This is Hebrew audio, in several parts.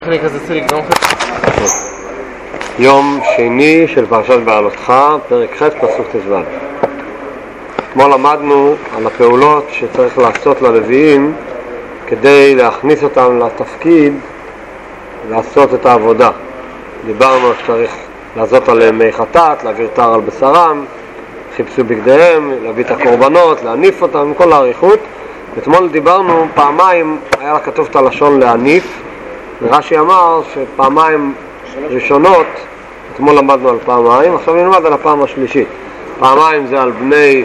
יום שני של פרשת בעלותך, פרק ח' פסוק ט"ו. אתמול למדנו על הפעולות שצריך לעשות ללוויים כדי להכניס אותם לתפקיד, לעשות את העבודה. דיברנו שצריך לעשות עליהם מי חטאת, להעביר תר על בשרם, חיפשו בגדיהם, להביא את הקורבנות, להניף אותם, עם כל האריכות. אתמול דיברנו פעמיים, היה לה כתוב את הלשון להניף, ורש"י אמר שפעמיים ראשונות, אתמול למדנו על פעמיים, עכשיו נלמד על הפעם השלישית. פעמיים זה על בני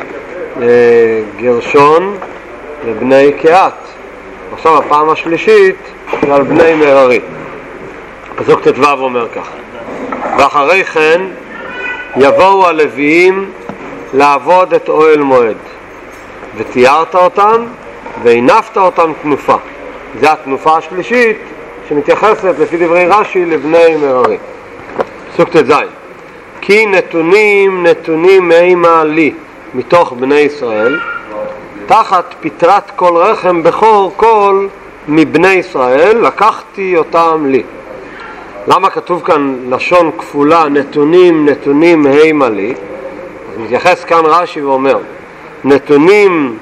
גרשון ובני קהת. עכשיו הפעם השלישית זה על בני מררי. פסוק ט"ו אומר כך: ואחרי כן יבואו הלוויים לעבוד את אוהל מועד, ותיארת אותם והנפת אותם תנופה. זה התנופה השלישית שמתייחסת לפי דברי רש"י לבני מררי. פסוק ט"ז: כי נתונים מהימה לי מתוך בני ישראל, תחת פטרת כל רחם בכור כל מבני ישראל לקחתי אותם לי. למה כתוב כאן לשון כפולה נתונים מהימה לי? אז מתייחס כאן רש"י ואומר נתונים,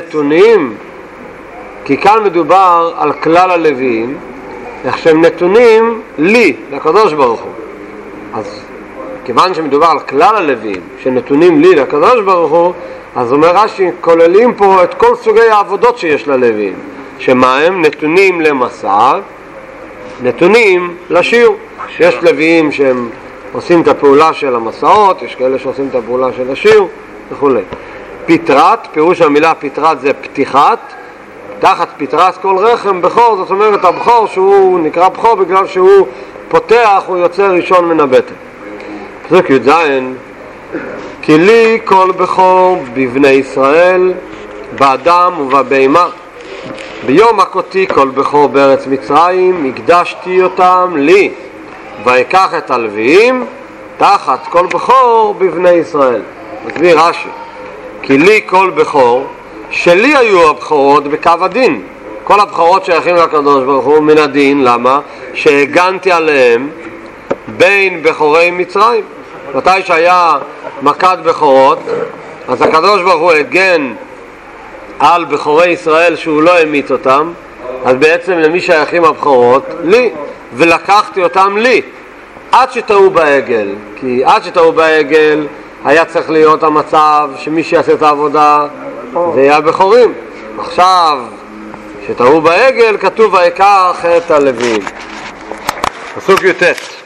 כי כאן מדובר על כלל הלוויים, איך שהם נתונים לי, לקדוש ברוך הוא. אז כיוון שמדובר על כלל הלוויים שנתונים לי, לקדוש ברוך הוא, אז אומר רש"י, כוללים פה את כל סוגי העבודות שיש ללוויים, שמה הם? נתונים למסע, נתונים לשיר. יש לוויים שהם עושים את הפעולה של המסעות, יש כאלה שעושים את הפעולה של השיר וכו'. פטרת, פירוש המילה פטרת זה פתיחת, תחת פטרת כל רחם בכור, זאת אומרת הבכור שהוא נקרא בכור בגלל שהוא פותח, הוא יוצא ראשון מן הבטן. פסוק י"ז: כי לי כל בכור בבני ישראל, באדם ובבהמה, ביום הכותי כל בכור בארץ מצרים, הקדשתי אותם לי, ויקח את הלוויים תחת כל בכור בבני ישראל. מסביר רש"י, כי לי כל בכור, שלי היו הבכורות בקו הדין. כל הבכורות שייכים לקדוש ברוך הוא מן הדין. למה? שהגנתי עליהם בין בכורי מצרים. מתי שהיה מכת בכורות, אז הקדוש ברוך הוא הגן על בכורי ישראל שהוא לא המיט אותם, אז בעצם למי שייכים הבכורות? לי. ולקחתי אותם לי עד שטעו בעגל, כי עד שטעו בעגל היה צריך להיות המצב שמי שיעשה את העבודה זה יהיה הבכורים. עכשיו שטעו בעגל כתוב ויקח את הלוויים. פסוק י"ט: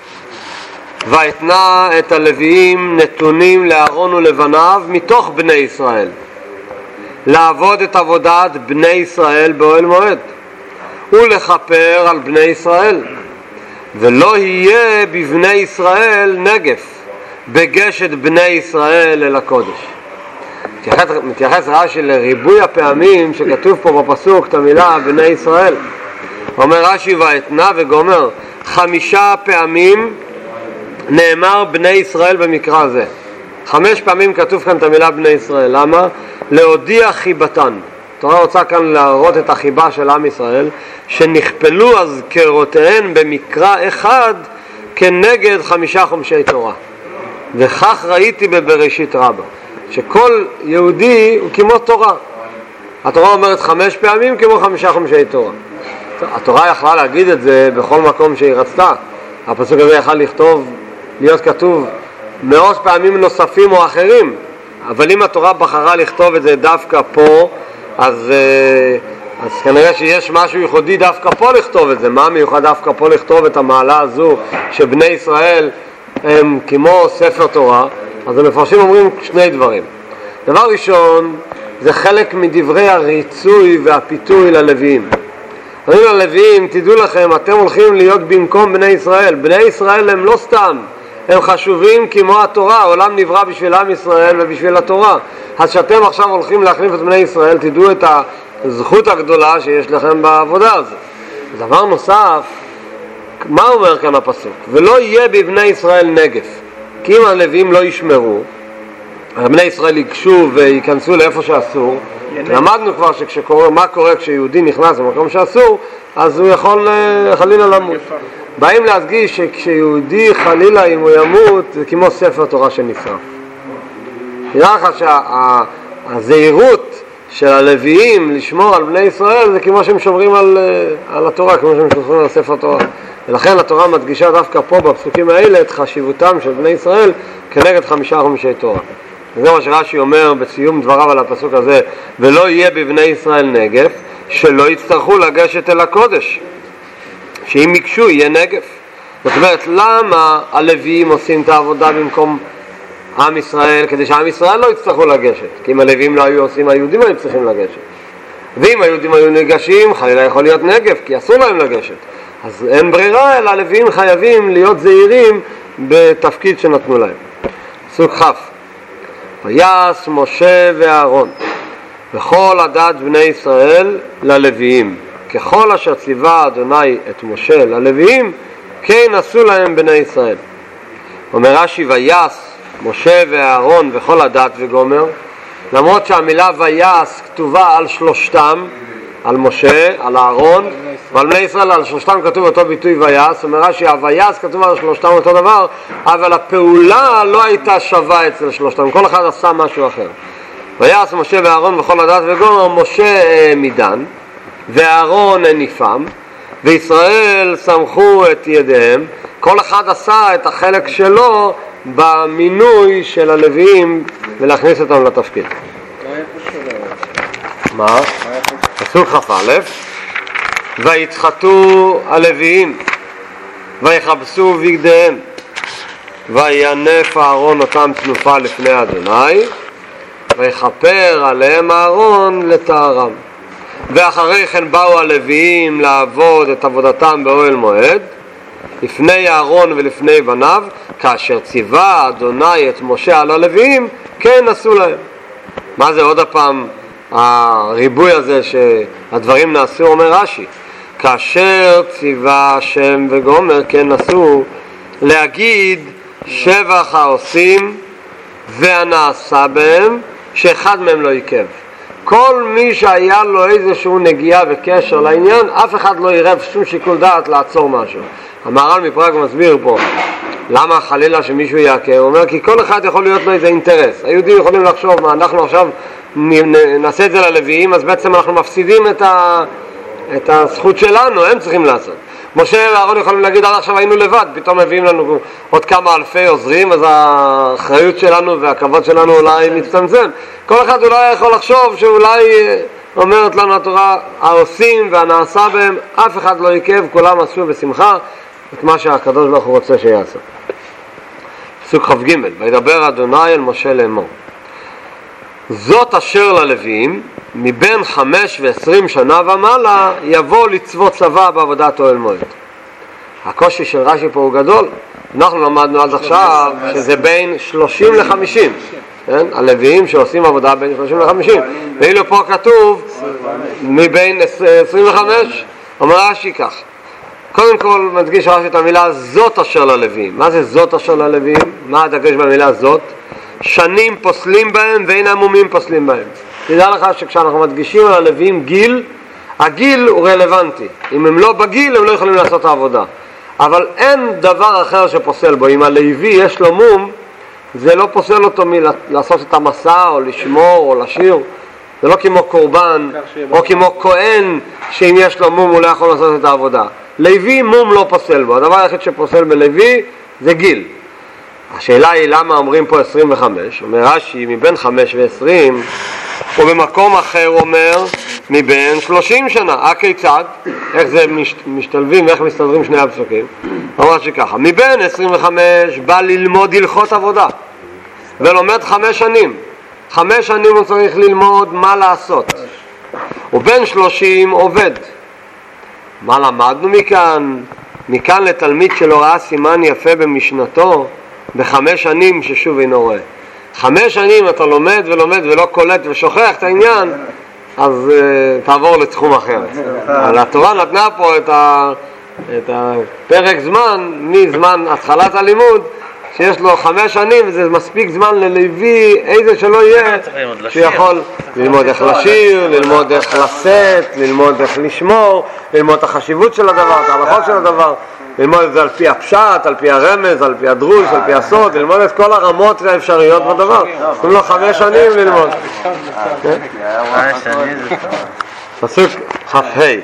ויתנה את הלוויים נתונים לאהרון ולבניו מתוך בני ישראל, לעבוד את עבודת בני ישראל באוהל מועד ולכפר על בני ישראל, ולא יהיה בבני ישראל נגף בגשת בני ישראל אל הקודש. מתייחס רש"י לריבוי הפעמים שכתוב פה בפסוק את המילה בני ישראל. אומר רש"י ויתנה וגומר 5 פעמים נאמר בני ישראל במקרא זה. 5 פעמים כתוב כאן את המילה בני ישראל. למה? להודיע חיבתן. התורה רוצה כאן להראות את החיבה של עם ישראל, שנכפלו הזכרותיהן במקרא אחד כנגד 5 חומשי תורה. וכך ראיתי בבראשית רבה, שכל יהודי הוא כמו תורה. התורה אומרת 5 פעמים כמו 5 חומשי תורה. התורה יכלה להגיד את זה בכל מקום שהיא רצתה. הפסוק הזה יכל להיות כתוב 100 פעמים נוספים או אחרים, אבל אם התורה בחרה לכתוב את זה דווקא פה, אז כנראה שיש משהו ייחודי דווקא פה לכתוב את זה. מה מיוחד דווקא פה לכתוב את המעלה הזו שבני ישראל הם כמו ספר תורה? אז המפרשים אומרים 2 דברים. דבר ראשון, זה חלק מדברי הריצוי והפיתוי ללוויים. אומרים ללוויים, תדעו לכם, אתם הולכים להיות במקום בני ישראל. בני ישראל הם לא סתם, הם חשובים כמו התורה. העולם נברא בשביל עם ישראל ובשביל התורה. אז שאתם עכשיו הולכים להחליף את בני ישראל, תדעו את הזכות הגדולה שיש לכם בעבודה הזאת. דבר נוסף, מה אומר כאן הפסוק? ולא יהיה בבני ישראל נגף. כי אם הלוויים לא ישמרו, בני ישראל ייגשו וייכנסו לאיפה שאסור. למדנו כבר מה קורה כשיהודי נכנס למקום שאסור, אז הוא יכול חלילה למות. באים להדגיש שכשיהודי חלילה אם הוא ימות זה כמו ספר תורה שנשרף. נראה לך שהזהירות של הלוויים לשמור על בני ישראל זה כמו שהם שומרים על התורה, כמו שהם שומרים על ספר תורה. ולכן התורה מדגישה דווקא פה בפסוקים האלה את חשיבותם של בני ישראל כנגד 5 חומשי תורה. וזה מה שרש"י אומר בסיום דבריו על הפסוק הזה, ולא יהיה בבני ישראל נגף, שלא יצטרכו לגשת אל הקודש, שאם יקשו יהיה נגף. זאת אומרת, למה הלוויים עושים את העבודה במקום עם ישראל? כדי שעם ישראל לא יצטרכו לגשת, כי אם הלוויים לא היו עושים, היהודים היו צריכים לגשת. ואם היהודים היו ניגשים, חלילה יכול להיות נגף, כי אסור להם לגשת. אז אין ברירה, אלא הלוויים חייבים להיות זהירים בתפקיד שנתנו להם. פסוק כ' ויעש משה ואהרון וכל עדת בני ישראל ללוויים, ככל אשר ציווה אדוני את משה ללוויים, כן עשו להם בני ישראל. אומר רש"י, ויעש משה ואהרון וכל עדת וגומר, למרות שהמילה ויעש כתובה על שלושתם, על משה, על אהרון ועל בני ישראל, על שלושתם כתוב אותו ביטוי ויעש. אומר רש"י, הויעש כתוב על שלושתם אותו דבר, אבל הפעולה לא הייתה שווה אצל שלושתם, כל אחד עשה משהו אחר. ויעש משה ואהרון וכל עדת וגומר, משה מדן ואהרון הניפם, וישראל סמכו את ידיהם, כל אחד עשה את החלק שלו במינוי של הלוויים ולהכניס אותם לתפקיד. מה? פסוק כ"א, ויתחתו הלוויים ויחבשו בגדיהם וינף אהרון אותם תנופה לפני אדוני ויכפר עליהם אהרון לטהרם. ואחרי כן באו הלוויים לעבוד את עבודתם באוהל מועד לפני אהרון ולפני בניו, כאשר ציווה אדוני את משה על הלוויים, כן עשו להם. מה זה עוד הפעם הריבוי הזה שהדברים נעשו? אומר רש"י, כאשר ציווה השם וגומר כן עשו, להגיד שבח העושים והנעשה בהם, שאחד מהם לא יקב. כל מי שהיה לו איזשהו נגיעה וקשר לעניין, אף אחד לא יראה שום שיקול דעת לעצור משהו. המהר"ל מפראג מסביר פה למה חלילה שמישהו יעקר. הוא אומר כי כל אחד יכול להיות לו איזה אינטרס. היהודים יכולים לחשוב, מה אנחנו עכשיו נעשה את זה ללוויים, אז בעצם אנחנו מפסידים את הזכות שלנו, הם צריכים לעשות. משה ואהרון יכולים להגיד עד עכשיו היינו לבד, פתאום מביאים לנו עוד כמה אלפי עוזרים, אז האחריות שלנו והכבוד שלנו אולי מצטמצם. כל אחד אולי יכול לחשוב שאולי אומרת לנו התורה, העושים והנעשה בהם, אף אחד לא יקב, כולם עשו בשמחה את מה שהקדוש ברוך הוא רוצה שיעשה. פסוק כ"ג, וידבר אדוני אל משה לאמור, זאת אשר ללוויים מבין 5 ו20 שנה ומעלה יבוא לצוות צבא בעבודת אוהל מועד. הקושי של רש"י פה הוא גדול. אנחנו למדנו עד עכשיו שזה בין 30 ל-50, כן? הלוויים שעושים עבודה בין 30 ל-50, ואילו פה כתוב מבין 25. אומר רש"י כך, קודם כל מדגיש רש"י את המילה זאת אשר ללוויים. מה זה זאת אשר ללוויים? מה הדגש במילה זאת? שנים פוסלים בהם ואין עמומים פוסלים בהם. תדע לך שכשאנחנו מדגישים על הלוויים גיל, הגיל הוא רלוונטי. אם הם לא בגיל הם לא יכולים לעשות את העבודה, אבל אין דבר אחר שפוסל בו. אם הלוי יש לו מום, זה לא פוסל אותו מלעשות את המסע או לשמור או לשיר. זה לא כמו קורבן או כמו כהן שאם יש לו מום הוא לא יכול לעשות את העבודה. לוי מום לא פוסל בו, הדבר היחיד שפוסל בלוי זה גיל. השאלה היא למה אומרים פה 25. אומר רש"י מבין 5 ו20, ובמקום אחר אומר מבין 30 שנה. הכיצד? איך זה משתלבים ואיך מסתדרים שני הפסוקים? אומר שככה, מבין 25 בא ללמוד הלכות עבודה ולומד 5 שנים. 5 שנים הוא צריך ללמוד מה לעשות, ובין 30 עובד. מה למדנו מכאן? מכאן לתלמיד שלא ראה סימן יפה במשנתו, ב5 שנים ששוב אינו רואה. 5 שנים אתה לומד ולומד ולא קולט ושוכח את העניין, אז תעבור לתחום אחר. אבל התורה נתנה פה את הפרק זמן, מזמן התחלת הלימוד שיש לו 5 שנים וזה מספיק זמן ללוי, איזה שלא יהיה, שיכול ללמוד איך לשיר, ללמוד איך לשאת, ללמוד איך לשמור, ללמוד את החשיבות של הדבר, את ההלכות של הדבר, ללמוד את זה על פי הפשט, על פי הרמז, על פי הדרוש, על פי הסוד, ללמוד את כל הרמות והאפשריות בדבר. נותנים לו 5 שנים ללמוד. פסוק כ"ה,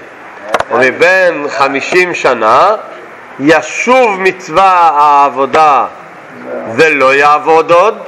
ומבין 50 שנה ישוב מצווה העבודה ולא יעבוד עוד.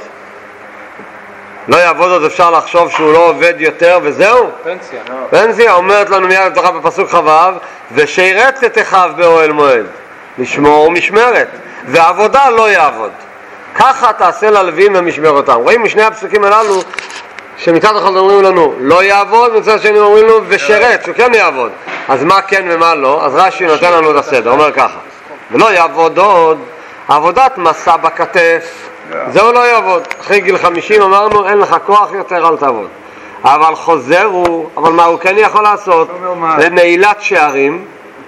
לא יעבוד עוד, אפשר לחשוב שהוא לא עובד יותר וזהו? פנסיה. אומרת לנו מיד בתוכה בפסוק כ"ו, ושירת את אחיו באוהל מועד, לשמור משמרת, ועבודה לא יעבוד. ככה תעשה ללוויים במשמרותם. רואים משני הפסוקים הללו שמצד אחד אומרים לנו לא יעבוד, ומצד שני אומרים לנו ושרת, שהוא כן יעבוד. אז מה כן ומה לא? אז רש"י נותן לנו את הסדר, אומר ככה, ולא יעבוד עוד עבודת מסע בכתף, זהו לא יעבוד. אחרי גיל 50 אמרנו אין לך כוח יותר, אל תעבוד. אבל חוזר הוא, אבל מה הוא כן יכול לעשות? לנעילת שערים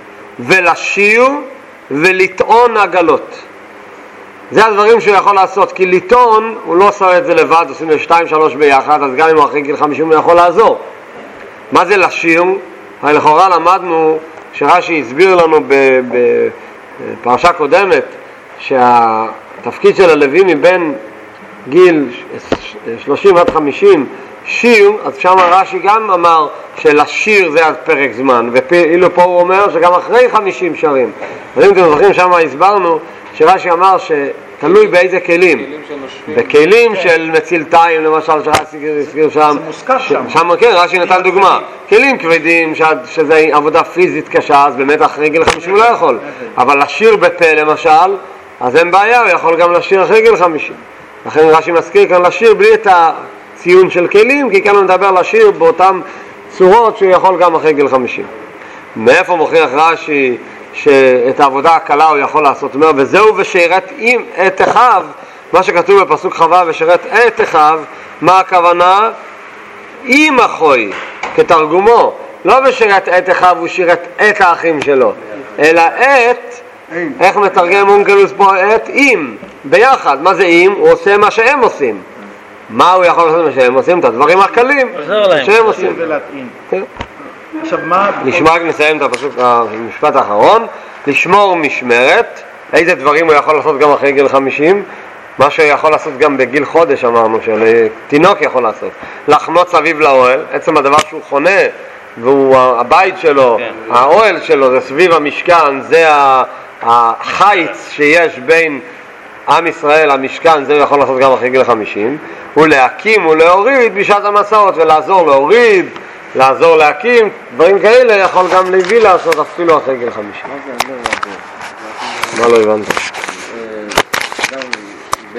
ולשיר ולטעון עגלות. זה הדברים שהוא יכול לעשות, כי לטעון הוא לא עושה את זה לבד, עושים לו 2-3 ביחד, אז גם אם הוא אחרי גיל 50 הוא יכול לעזור. מה זה לשיר? לכאורה למדנו שרש"י הסביר לנו בפרשה קודמת שהתפקיד של הלוי מבין גיל 30 עד 50 שיר, אז שם רש"י גם אמר שלשיר זה עד פרק זמן, ואילו פה הוא אומר שגם אחרי 50 שרים. אז אם אתם זוכרים, שם הסברנו שרש"י אמר שתלוי באיזה כלים. בכלים של מצילתיים למשל, שרש"י הזכיר שם, שם כן, רש"י נתן דוגמה, כלים כבדים שזה עבודה פיזית קשה, אז באמת אחרי גיל 50 הוא לא יכול, אבל לשיר בפה למשל, אז אין בעיה, הוא יכול גם לשיר אחרי גיל 50. לכן רש"י מזכיר כאן לשיר בלי את הציון של כלים, כי כאן הוא מדבר לשיר באותן צורות שהוא יכול גם אחרי גיל 50. מאיפה מוכיח רש"י שאת העבודה הקלה הוא יכול לעשות? הוא אומר, וזהו ושירת את אחיו, מה שכתוב בפסוק כ"ו, ושירת את אחיו, מה הכוונה? עם אחוי, כתרגומו. לא ושירת את אחיו, הוא שירת את האחים שלו, אלא את, איך מתרגם אונקלוס פה? את עם, ביחד. מה זה עם? הוא עושה מה שהם עושים. מה הוא יכול לעשות מה שהם עושים? את הדברים הקלים שהם עושים. עכשיו מה? לשמוע, נסיים את הפסוק, המשפט האחרון, לשמור משמרת. איזה דברים הוא יכול לעשות גם אחרי גיל 50? מה שהוא יכול לעשות גם בגיל חודש, אמרנו, שתינוק יכול לעשות. לחנות סביב לאוהל, עצם הדבר שהוא חונה, והוא הבית שלו, האוהל שלו, זה סביב המשכן, זה החיץ שיש בין עם ישראל, המשכן, זה הוא יכול לעשות גם אחרי גיל 50. ולהקים ולהוריד בשעת המסעות, ולעזור להוריד, לעזור להקים, דברים כאלה יכול גם לוי לעשות אפילו אחרי גיל 50. מה לא הבנת?